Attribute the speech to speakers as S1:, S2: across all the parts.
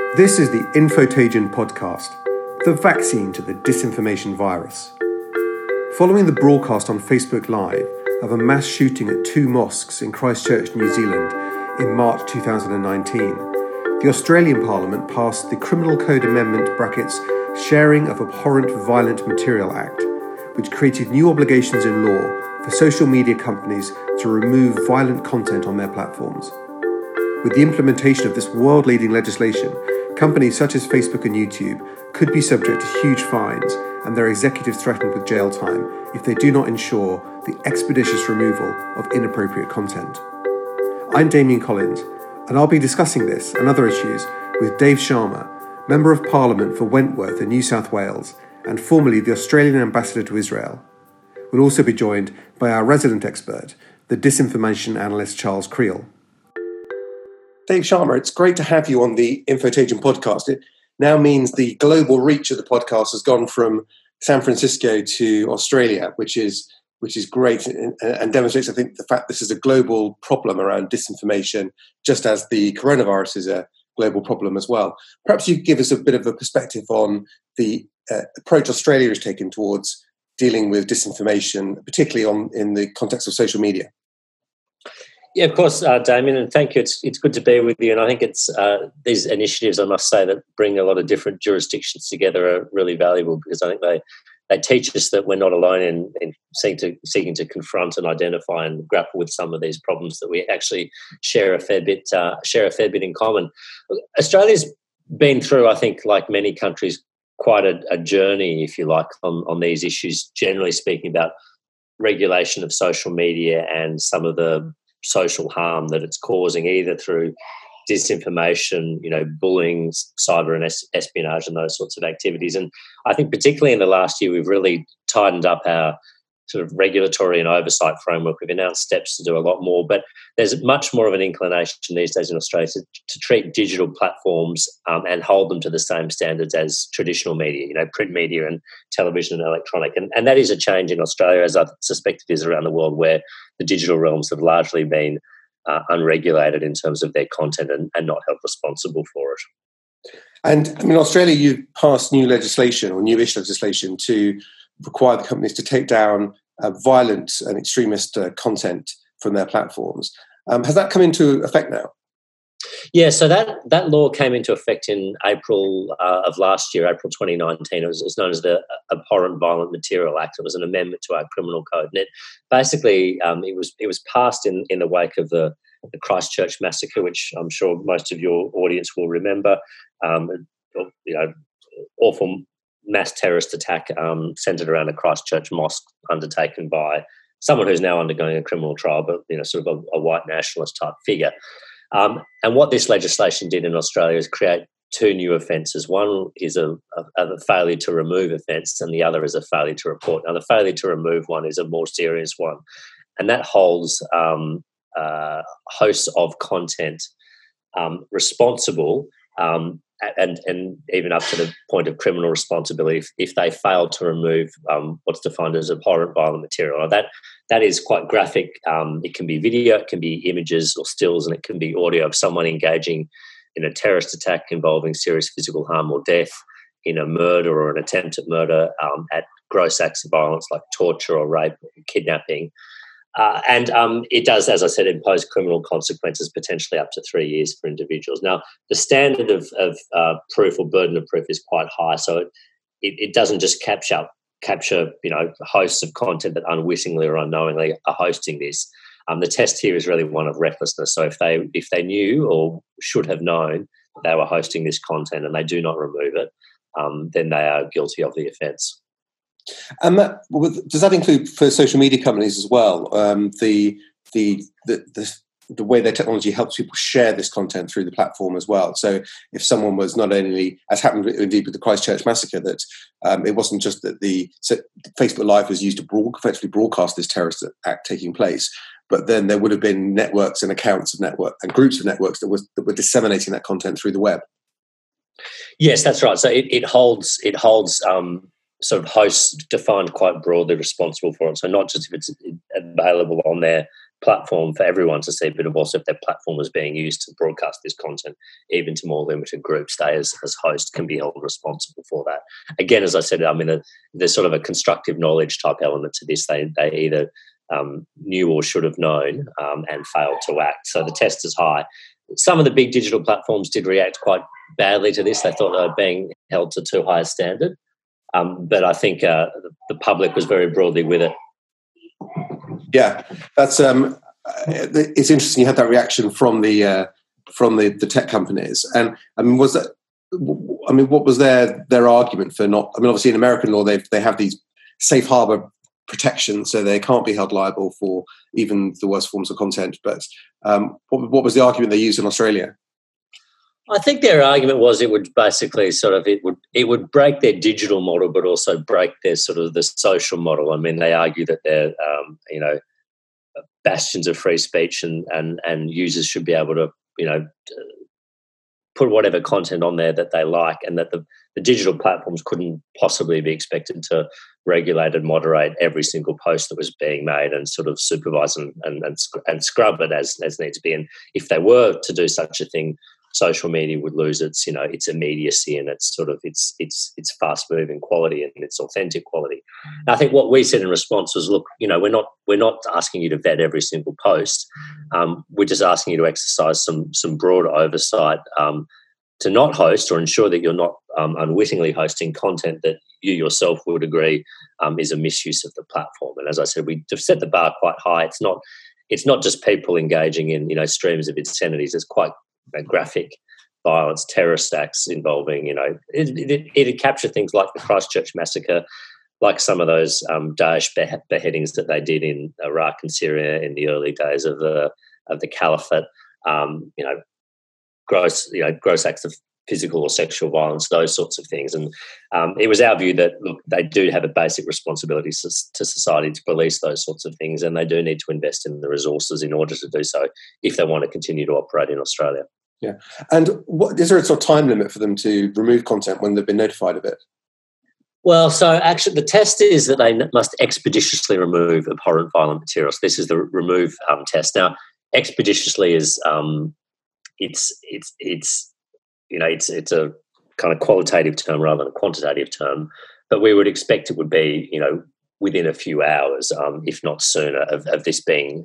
S1: This is the Infotagion podcast, the vaccine to the disinformation virus. Following the broadcast on Facebook Live of a mass shooting at two mosques in Christchurch, New Zealand in March 2019, the Australian Parliament passed the Criminal Code Amendment (Sharing of Abhorrent Violent Material) Act, which created new obligations in law for social media companies to remove violent content on their platforms. With the implementation of this world-leading legislation, companies such as Facebook and YouTube could be subject to huge fines and their executives threatened with jail time if they do not ensure the expeditious removal of inappropriate content. I'm Damien Collins, and I'll be discussing this and other issues with Dave Sharma, Member of Parliament for Wentworth in New South Wales and formerly the Australian Ambassador to Israel. We'll also be joined by our resident expert, the disinformation analyst Charles Creel. Dave Sharma, it's great to have you on the Infotagion podcast. It now means the global reach of the podcast has gone from San Francisco to Australia, which is great and demonstrates, I think, the fact this is a global problem around disinformation, just as the coronavirus is a global problem as well. Perhaps you could give us a bit of a perspective on the approach Australia has taken towards dealing with disinformation, particularly in the context of social media.
S2: Yeah, of course, Damien, and thank you. It's good to be with you, and I think it's these initiatives, I must say, that bring a lot of different jurisdictions together are really valuable because I think they teach us that we're not alone in seeking to confront and identify and grapple with some of these problems, that we actually share a fair bit in common. Australia's been through, I think, like many countries, quite a journey, if you like, on these issues. Generally speaking, about regulation of social media and some of the social harm that it's causing, either through disinformation, bullying, cyber and espionage and those sorts of activities. And I think particularly in the last year, we've really tightened up our sort of regulatory and oversight framework. We've announced steps to do a lot more, but there's much more of an inclination these days in Australia to treat digital platforms and hold them to the same standards as traditional media, print media and television and electronic. And that is a change in Australia, as I suspect it is around the world, where the digital realms have largely been unregulated in terms of their content and not held responsible for it.
S1: And in Australia, you've passed newish legislation to require the companies to take down violent and extremist content from their platforms. Has that come into effect now?
S2: Yeah, so that law came into effect in April of last year, April 2019. It was known as the Abhorrent Violent Material Act. It was an amendment to our criminal code, and it basically it was passed in the wake of the Christchurch massacre, which I'm sure most of your audience will remember. Awful mass terrorist attack centred around a Christchurch mosque undertaken by someone who's now undergoing a criminal trial, but sort of a white nationalist type figure. And what this legislation did in Australia is create two new offences. One is a failure to remove offence, and the other is a failure to report. Now, the failure to remove one is a more serious one, and that holds hosts of content responsible and even up to the point of criminal responsibility if they fail to remove what's defined as abhorrent violent material. Now, that is quite graphic. It can be video, it can be images or stills, and it can be audio of someone engaging in a terrorist attack involving serious physical harm or death, in a murder or an attempt at murder, at gross acts of violence like torture or rape or kidnapping. And it does, as I said, impose criminal consequences, potentially up to 3 years for individuals. Now, the standard of proof or burden of proof is quite high, so it doesn't just capture hosts of content that unwittingly or unknowingly are hosting this. The test here is really one of recklessness. So if they knew or should have known that they were hosting this content and they do not remove it, then they are guilty of the offence.
S1: And does that include for social media companies as well? The way their technology helps people share this content through the platform as well. So if someone was not only, as happened indeed with the Christchurch massacre, that it wasn't just that Facebook Live was used to effectively broadcast this terrorist act taking place, but then there would have been networks and accounts of network and groups of networks that were disseminating that content through the web.
S2: Yes, that's right. So it holds sort of hosts defined quite broadly responsible for it. So not just if it's available on their platform for everyone to see, but also if their platform was being used to broadcast this content, even to more limited groups, they as host can be held responsible for that. Again, as I said, I mean, there's sort of a constructive knowledge type element to this. They either knew or should have known and failed to act. So the test is high. Some of the big digital platforms did react quite badly to this. They thought they were being held to too high a standard. But I think the public was very broadly with it.
S1: Yeah, that's it's interesting. You had that reaction from the tech companies, and I mean, what was their argument for not? I mean, obviously in American law they have these safe harbor protections, so they can't be held liable for even the worst forms of content. But what was the argument they used in Australia?
S2: I think their argument was it would basically it would break their digital model, but also break their sort of the social model. I mean, they argue that they're bastions of free speech, and users should be able to put whatever content on there that they like, and that the digital platforms couldn't possibly be expected to regulate and moderate every single post that was being made and sort of supervise and scrub it as needs to be. And if they were to do such a thing, social media would lose its immediacy and its sort of its fast moving quality and its authentic quality. And I think what we said in response was, look, we're not asking you to vet every single post. We're just asking you to exercise some broad oversight to not host or ensure that you're not unwittingly hosting content that you yourself would agree is a misuse of the platform. And as I said, we've set the bar quite high. It's not just people engaging in streams of obscenities. It's quite graphic violence, terrorist acts involving, it captured things like the Christchurch massacre, like some of those Daesh beheadings that they did in Iraq and Syria in the early days of the caliphate. Gross acts of physical or sexual violence, those sorts of things. And it was our view that, look, they do have a basic responsibility to society to police those sorts of things, and they do need to invest in the resources in order to do so if they want to continue to operate in Australia.
S1: Yeah. And is there a sort of time limit for them to remove content when they've been notified of it?
S2: Well, so actually the test is that they must expeditiously remove abhorrent violent materials. This is the remove test. Now, expeditiously is it's a kind of qualitative term rather than a quantitative term, but we would expect it would be within a few hours, if not sooner, of this being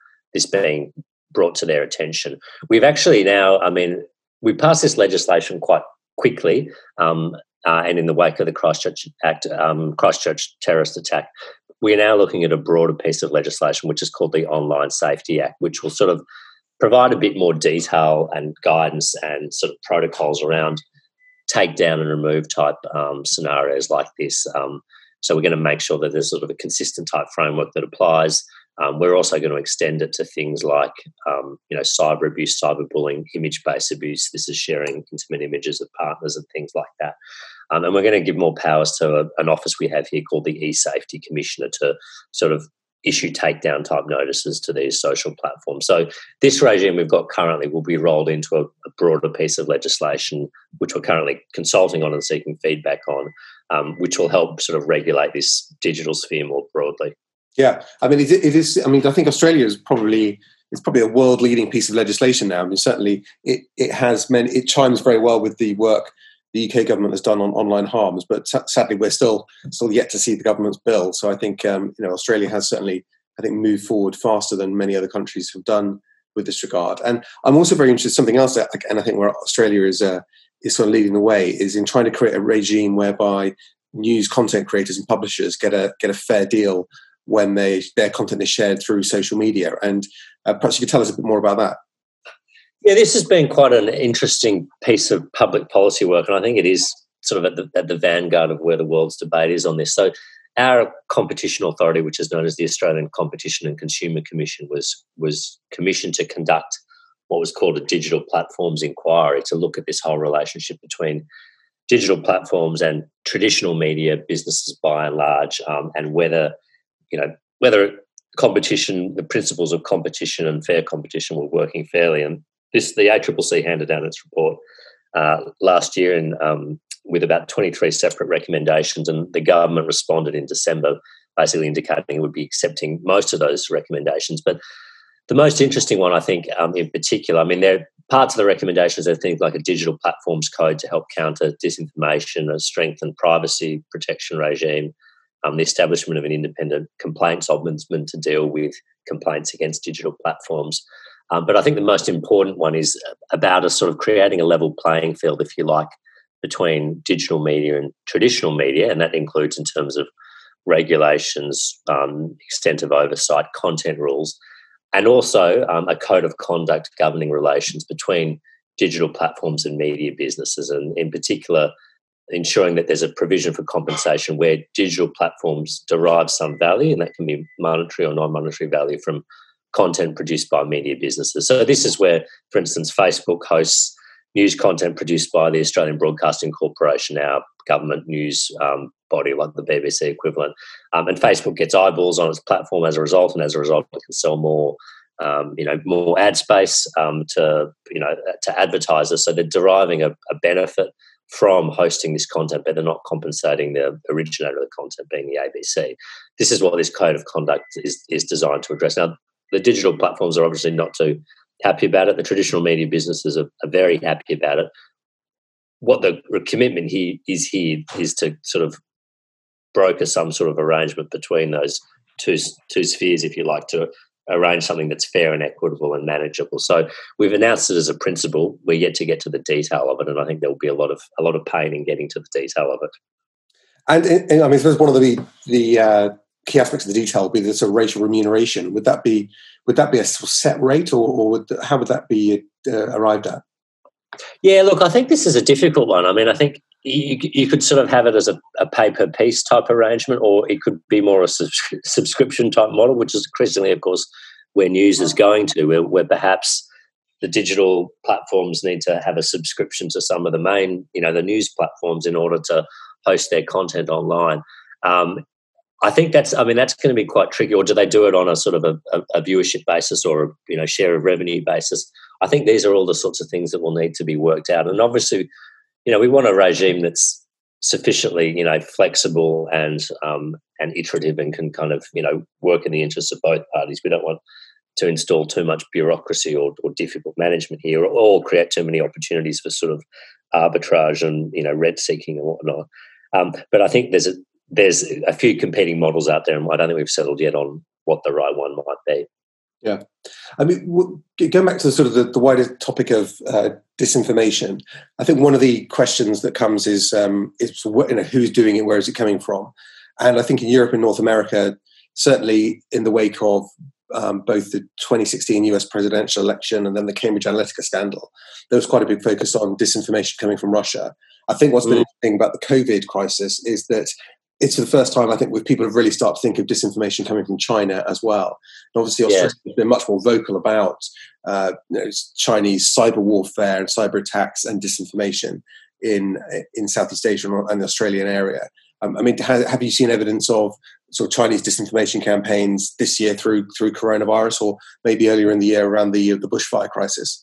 S2: brought to their attention. We've actually now, we passed this legislation quite quickly, and in the wake of the Christchurch terrorist attack, we're now looking at a broader piece of legislation, which is called the Online Safety Act, which will sort of provide a bit more detail and guidance and sort of protocols around take down and remove type scenarios like this. So we're going to make sure that there's sort of a consistent type framework that applies. We're also going to extend it to things like, cyber abuse, cyberbullying, image-based abuse. This is sharing intimate images of partners and things like that. And we're going to give more powers to an office we have here called the eSafety Commissioner to sort of issue takedown type notices to these social platforms. So this regime we've got currently will be rolled into a broader piece of legislation, which we're currently consulting on and seeking feedback on, which will help sort of regulate this digital sphere more broadly.
S1: Yeah, I mean, it is. I mean, I think Australia is probably a world-leading piece of legislation now. I mean, certainly it chimes very well with the work the UK government has done on online harms, but sadly we're still yet to see the government's bill. So I think Australia has certainly, I think, moved forward faster than many other countries have done with this regard. And I'm also very interested in something else, and I think where Australia is sort of leading the way is in trying to create a regime whereby news content creators and publishers get a fair deal when their content is shared through social media. And perhaps you could tell us a bit more about that.
S2: Yeah, this has been quite an interesting piece of public policy work, and I think it is sort of at the vanguard of where the world's debate is on this. So our competition authority, which is known as the Australian Competition and Consumer Commission, was commissioned to conduct what was called a digital platforms inquiry to look at this whole relationship between digital platforms and traditional media businesses by and large, and whether competition, the principles of competition and fair competition were working fairly. And the ACCC handed down its report last year with about 23 separate recommendations, and the government responded in December, basically indicating it would be accepting most of those recommendations. But The most interesting one, I think, in particular, I mean, there are parts of the recommendations are things like a digital platforms code to help counter disinformation, a strengthened privacy protection regime, the establishment of an independent complaints ombudsman to deal with complaints against digital platforms. But I think the most important one is about a sort of creating a level playing field, if you like, between digital media and traditional media, and that includes in terms of regulations, extent of oversight, content rules, and also a code of conduct governing relations between digital platforms and media businesses, and in particular, ensuring that there's a provision for compensation where digital platforms derive some value, and that can be monetary or non-monetary value from content produced by media businesses. So this is where, for instance, Facebook hosts news content produced by the Australian Broadcasting Corporation, our government news body like the BBC equivalent, and Facebook gets eyeballs on its platform as a result, and as a result it can sell more more ad space to advertisers. So they're deriving a benefit from hosting this content, but they're not compensating the originator of the content, being the ABC. This is what this code of conduct is designed to address. Now, the digital platforms are obviously not too happy about it. The traditional media businesses are very happy about it. What the commitment here is to sort of broker some sort of arrangement between those two spheres, if you like, to arrange something that's fair and equitable and manageable. So we've announced it as a principle. We're yet to get to the detail of it, and I think there will be a lot of pain in getting to the detail of it.
S1: And I mean, I suppose one of the key aspects of the detail would be the sort of rate of remuneration. Would that be a sort of set rate, or how would that be arrived at?
S2: Yeah, look, I think this is a difficult one. I mean, I think you could sort of have it as a pay-per-piece type arrangement, or it could be more a subscription type model, which is increasingly, of course, where news is going to, where perhaps the digital platforms need to have a subscription to some of the main, the news platforms in order to host their content online. I think that's going to be quite tricky. Or do they do it on a sort of a viewership basis or a share of revenue basis? I think these are all the sorts of things that will need to be worked out. And obviously, we want a regime that's sufficiently, flexible and iterative and can kind of, work in the interests of both parties. We don't want to install too much bureaucracy or difficult management here, or create too many opportunities for sort of arbitrage and, rent seeking and whatnot. But I think there's a few competing models out there, and I don't think we've settled yet on what the right one might be.
S1: Yeah. I mean, going back to sort of the wider topic of disinformation, I think one of the questions that comes is who's doing it, where is it coming from? And I think in Europe and North America, certainly in the wake of both the 2016 US presidential election and then the Cambridge Analytica scandal, there was quite a big focus on disinformation coming from Russia. I think what's been interesting about the COVID crisis is that it's for the first time, I think, where people have really started to think of disinformation coming from China as well. And obviously, Australia has been much more vocal about Chinese cyber warfare and cyber attacks and disinformation in Southeast Asia and the Australian area. I mean, have you seen evidence of sort of Chinese disinformation campaigns this year through coronavirus, or maybe earlier in the year around the bushfire crisis?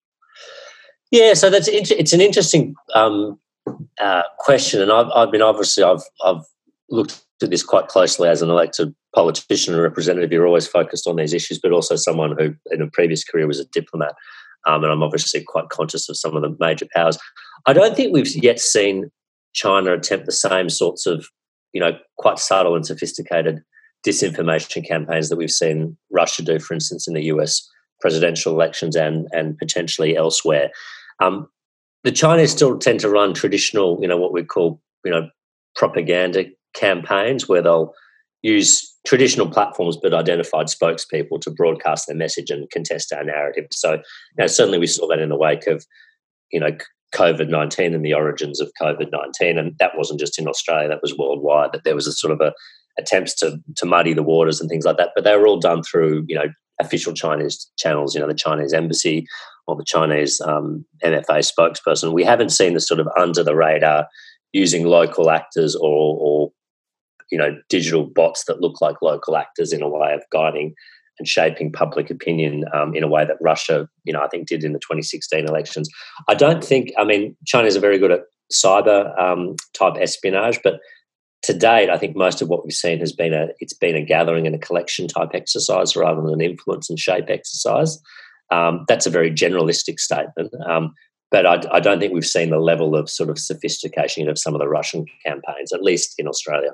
S2: Yeah, so it's an interesting question, and I've looked at this quite closely as an elected politician and representative. You're always focused on these issues, but also someone who in a previous career was a diplomat, and I'm obviously quite conscious of some of the major powers. I don't think we've yet seen China attempt the same sorts of, quite subtle and sophisticated disinformation campaigns that we've seen Russia do, for instance, in the US presidential elections and potentially elsewhere. The Chinese still tend to run traditional, what we call, propaganda campaigns, where they'll use traditional platforms but identified spokespeople to broadcast their message and contest our narrative. So certainly we saw that in the wake of COVID-19 and the origins of COVID-19, and that wasn't just in Australia, that was worldwide, that there was a sort of attempts to muddy the waters and things like that, but they were all done through official Chinese channels, the Chinese embassy or the Chinese MFA spokesperson. We haven't seen the sort of under the radar using local actors or digital bots that look like local actors in a way of guiding and shaping public opinion in a way that Russia, I think did in the 2016 elections. Chinese are very good at cyber type espionage, but to date, I think most of what we've seen has been a gathering and a collection type exercise rather than an influence and shape exercise. That's a very generalistic statement, but I don't think we've seen the level of sort of sophistication of some of the Russian campaigns, at least in Australia.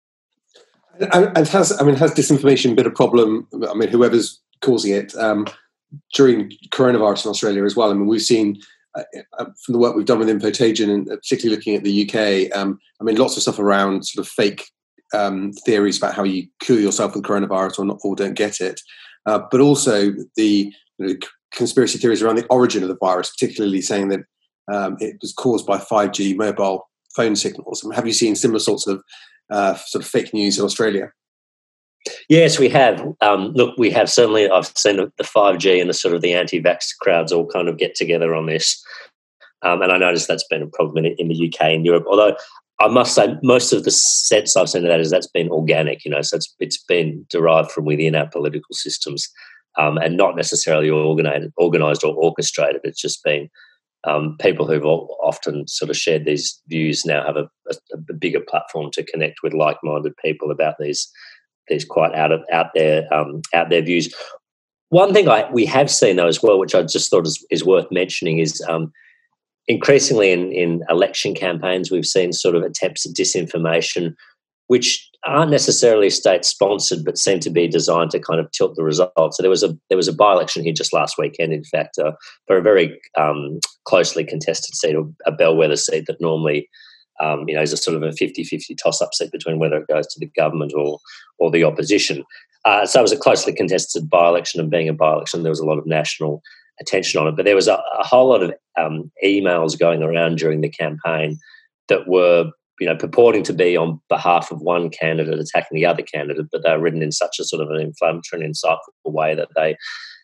S1: And has disinformation been a problem? I mean, whoever's causing it during coronavirus in Australia as well. I mean, we've seen from the work we've done with Infotagen, and particularly looking at the UK, lots of stuff around sort of fake theories about how you cure yourself with coronavirus or don't get it, but also the conspiracy theories around the origin of the virus, particularly saying that it was caused by 5G mobile phone signals. I mean, have you seen similar sorts of sort of fake news in Australia?
S2: Yes, we have. Look, we have certainly. I've seen the 5G and the sort of the anti-vax crowds all kind of get together on this, and I noticed that's been a problem in the UK and Europe. Although I must say, most of the sense I've seen of that is that's been organic. So it's been derived from within our political systems, and not necessarily organised or orchestrated. It's just been people who've often sort of shared these views now have a bigger platform to connect with like-minded people about these quite out there views. One thing we have seen though as well, which I just thought is worth mentioning, is increasingly in election campaigns we've seen sort of attempts at disinformation, which aren't necessarily state-sponsored but seem to be designed to kind of tilt the results. So there was a by-election here just last weekend, in fact, for a very closely contested seat, a bellwether seat that normally is a sort of a 50-50 toss-up seat between whether it goes to the government or the opposition. So it was a closely contested by-election, and being a by-election, there was a lot of national attention on it. But there was a whole lot of emails going around during the campaign that were, purporting to be on behalf of one candidate attacking the other candidate, but they were written in such a sort of an inflammatory and insightful way that they,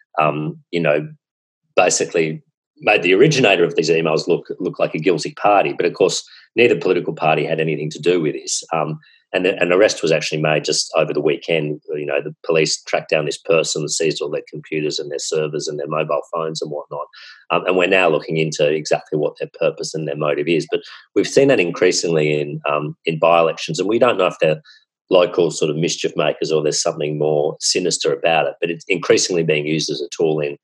S2: basically made the originator of these emails look like a guilty party. But of course, neither political party had anything to do with this. And an arrest was actually made just over the weekend. The police tracked down this person, seized all their computers and their servers and their mobile phones and whatnot. And we're now looking into exactly what their purpose and their motive is. But we've seen that increasingly in by-elections, and we don't know if they're local sort of mischief makers or there's something more sinister about it. But it's increasingly being used as a tool in,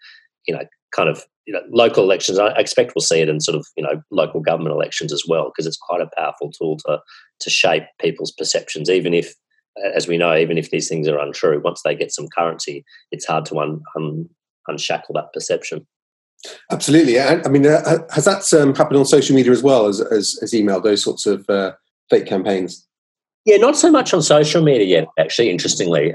S2: local elections. I expect we'll see it in sort of, local government elections as well, because it's quite a powerful tool to shape people's perceptions, even if, as we know, even if these things are untrue, once they get some currency, it's hard to unshackle that perception.
S1: Absolutely. Has that happened on social media as well as email, those sorts of fake campaigns?
S2: Yeah, not so much on social media yet, actually, interestingly.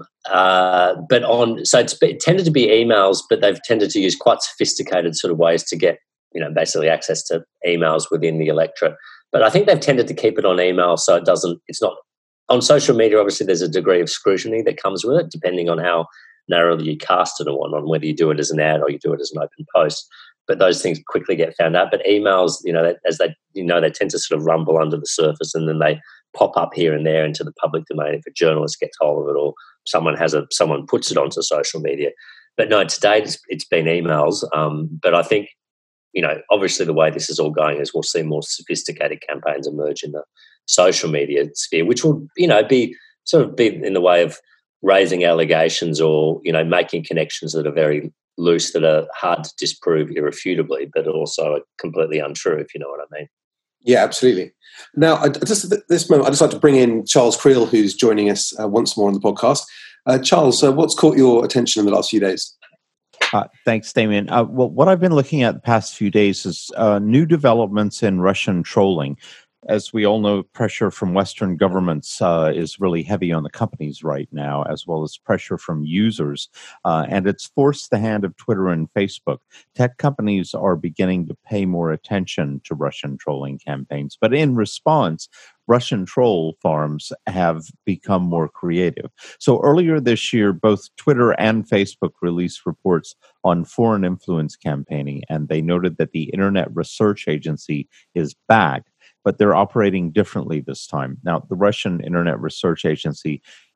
S2: But it tended to be emails, but they've tended to use quite sophisticated sort of ways to get, basically access to emails within the electorate. But I think they've tended to keep it on email, so it's not on social media. Obviously, there's a degree of scrutiny that comes with it, depending on how narrowly you cast it on whether you do it as an ad or you do it as an open post. But those things quickly get found out. But emails, they tend to sort of rumble under the surface, and then they pop up here and there into the public domain if a journalist gets hold of it or someone puts it onto social media. But no, to date it's been emails. But I think, obviously the way this is all going is we'll see more sophisticated campaigns emerge in the social media sphere, which will, be in the way of raising allegations or, making connections that are very loose, that are hard to disprove irrefutably, but also are completely untrue, if you know what I mean.
S1: Yeah, absolutely. Now, just at this moment, I'd just like to bring in Charles Creel, who's joining us once more on the podcast. Charles, what's caught your attention in the last few days?
S3: Thanks, Damien. Well, what I've been looking at the past few days is new developments in Russian trolling. As we all know, pressure from Western governments is really heavy on the companies right now, as well as pressure from users. And it's forced the hand of Twitter and Facebook. Tech companies are beginning to pay more attention to Russian trolling campaigns. But in response, Russian troll farms have become more creative. So earlier this year, both Twitter and Facebook released reports on foreign influence campaigning, and they noted that the Internet Research Agency is back, but they're operating differently this time. Now, the Russian Internet Research Agency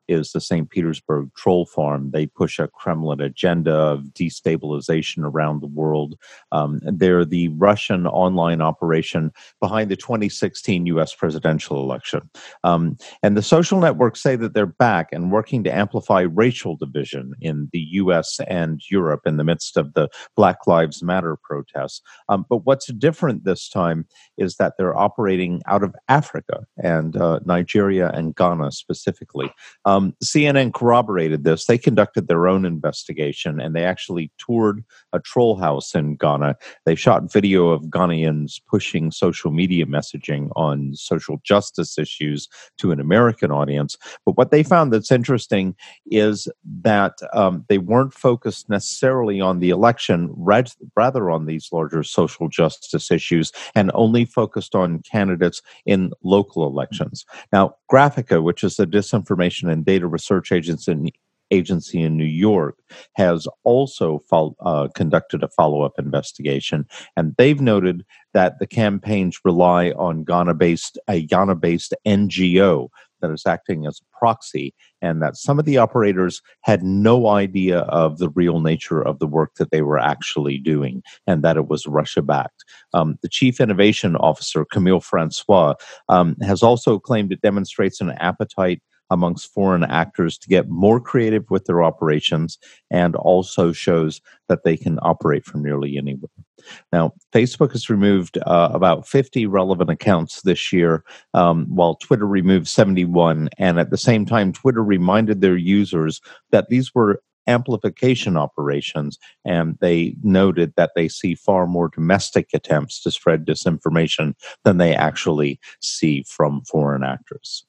S3: is the St. Petersburg troll farm. They push a Kremlin agenda of destabilization around the world. They're the Russian online operation behind the 2016 U.S. presidential election. And the social networks say that they're back and working to amplify racial division in the U.S. and Europe in the midst of the Black Lives Matter protests. But what's different this time is that they're operating out of Africa and Nigeria and Ghana specifically. CNN corroborated this. They conducted their own investigation, and they actually toured a troll house in Ghana. They shot video of Ghanaians pushing social media messaging on social justice issues to an American audience. But what they found that's interesting is that they weren't focused necessarily on the election, rather on these larger social justice issues, and only focused on candidates in local elections. Now, Graphica, which is a disinformation and data research agency in New York, has also conducted a follow-up investigation, and they've noted that the campaigns rely on a Ghana-based NGO that is acting as a proxy, and that some of the operators had no idea of the real nature of the work that they were actually doing, and that it was Russia-backed. The chief innovation officer, Camille Francois, has also claimed it demonstrates an appetite amongst foreign actors to get more creative with their operations, and also shows that they can operate from nearly anywhere. Now, Facebook has removed about 50 relevant accounts this year, while Twitter removed 71. And at the same time, Twitter reminded their users that these were amplification operations, and they noted that they see far more domestic attempts to spread disinformation than they actually see from foreign actors.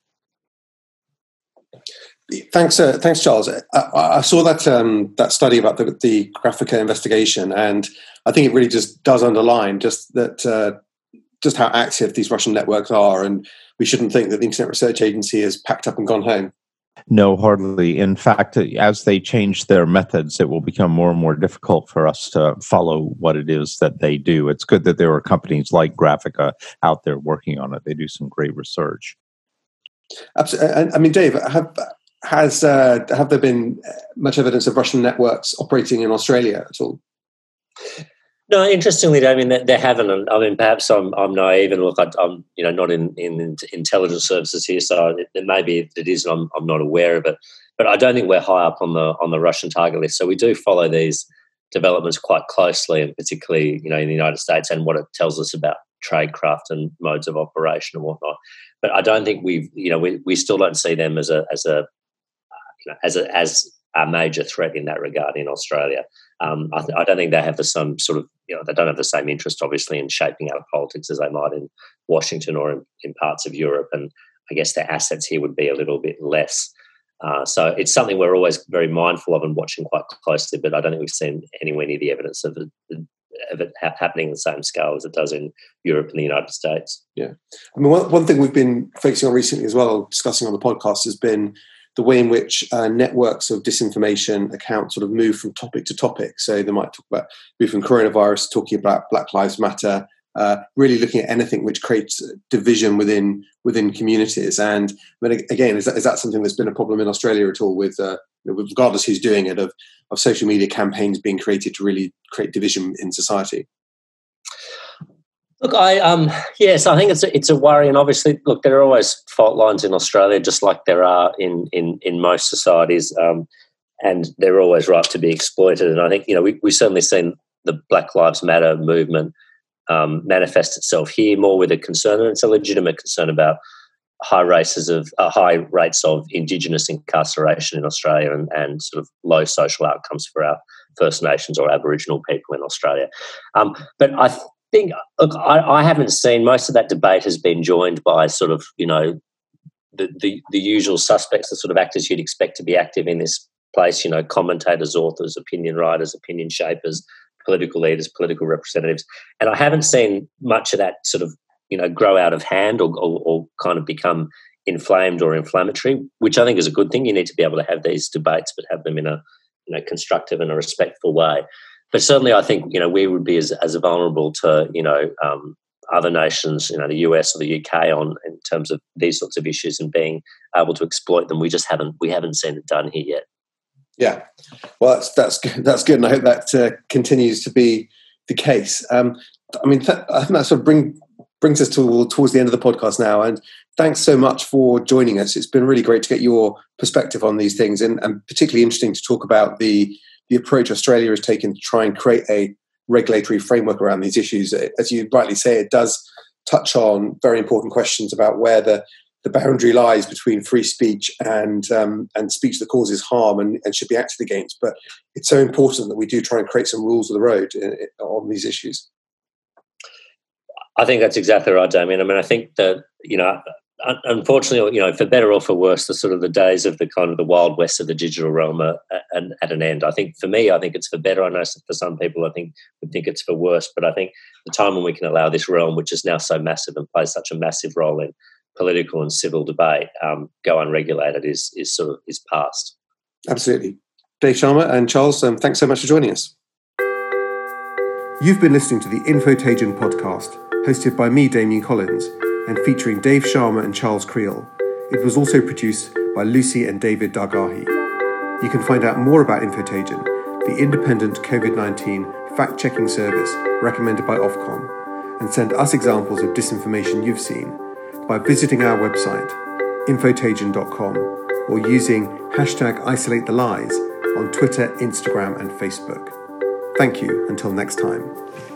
S1: Thanks, Charles. I saw that study about the Graphica investigation, and I think it really just does underline just how active these Russian networks are, and we shouldn't think that the Internet Research Agency has packed up and gone home.
S3: No, hardly. In fact, as they change their methods, it will become more and more difficult for us to follow what it is that they do. It's good that there are companies like Graphica out there working on it. They do some great research.
S1: Absolutely. I mean, Dave, have there been much evidence of Russian networks operating in Australia at all?
S2: No, interestingly, I mean, they haven't. I mean, perhaps I'm naive, and look, I'm not in intelligence services here, so it maybe it is, and I'm not aware of it. But I don't think we're high up on the Russian target list. So we do follow these developments quite closely, and particularly in the United States and what it tells us about tradecraft and modes of operation and whatnot. But I don't think we still don't see them as a major threat in that regard in Australia. I don't think they have the same sort of, they don't have the same interest, obviously, in shaping our politics as they might in Washington or in parts of Europe. And I guess their assets here would be a little bit less. So it's something we're always very mindful of and watching quite closely, but I don't think we've seen anywhere near the evidence of it happening on the same scale as it does in Europe and the United States.
S1: Yeah. I mean, one thing we've been focusing on recently as well, discussing on the podcast, has been the way in which networks of disinformation accounts sort of move from topic to topic. So they might move from coronavirus, talking about Black Lives Matter, really looking at anything which creates division within communities. And again, is that something that's been a problem in Australia at all, with regardless who's doing it, of social media campaigns being created to really create division in society?
S2: Look, yes, I think it's a worry, and obviously, look, there are always fault lines in Australia, just like there are in most societies, and they're always ripe to be exploited. And I think we've certainly seen the Black Lives Matter movement manifest itself here more with a concern, and it's a legitimate concern about high rates of Indigenous incarceration in Australia and sort of low social outcomes for our First Nations or Aboriginal people in Australia. But I think, look, I haven't seen, most of that debate has been joined by sort of, the usual suspects, the sort of actors you'd expect to be active in this place, commentators, authors, opinion writers, opinion shapers, political leaders, political representatives. And I haven't seen much of that sort of, grow out of hand or kind of become inflamed or inflammatory, which I think is a good thing. You need to be able to have these debates, but have them in a constructive and a respectful way. But certainly I think, we would be as vulnerable to, other nations, the US or the UK, on in terms of these sorts of issues and being able to exploit them. We haven't seen it done here yet.
S1: Yeah, well, that's good, and I hope that continues to be the case. I think that sort of brings us towards the end of the podcast now. And thanks so much for joining us. It's been really great to get your perspective on these things, and particularly interesting to talk about the approach Australia has taken to try and create a regulatory framework around these issues. As you rightly say, it does touch on very important questions about where the boundary lies between free speech and speech that causes harm and should be acted against. But it's so important that we do try and create some rules of the road on these issues.
S2: I think that's exactly right, Damien. I think that, unfortunately, for better or for worse, the days of the kind of the wild west of the digital realm are at an end. I think for me, it's for better. I know for some people, would think it's for worse. But I think the time when we can allow this realm, which is now so massive and plays such a massive role in political and civil debate, go unregulated is past.
S1: Absolutely. Dave Sharma and Charles, thanks so much for joining us. You've been listening to the Infotagion podcast, hosted by me, Damien Collins, and featuring Dave Sharma and Charles Creel. It was also produced by Lucy and David Dargahi. You can find out more about Infotagion, the independent COVID-19 fact-checking service recommended by Ofcom, and send us examples of disinformation you've seen by visiting our website, infotagion.com, or using #IsolateTheLies on Twitter, Instagram, and Facebook. Thank you. Until next time.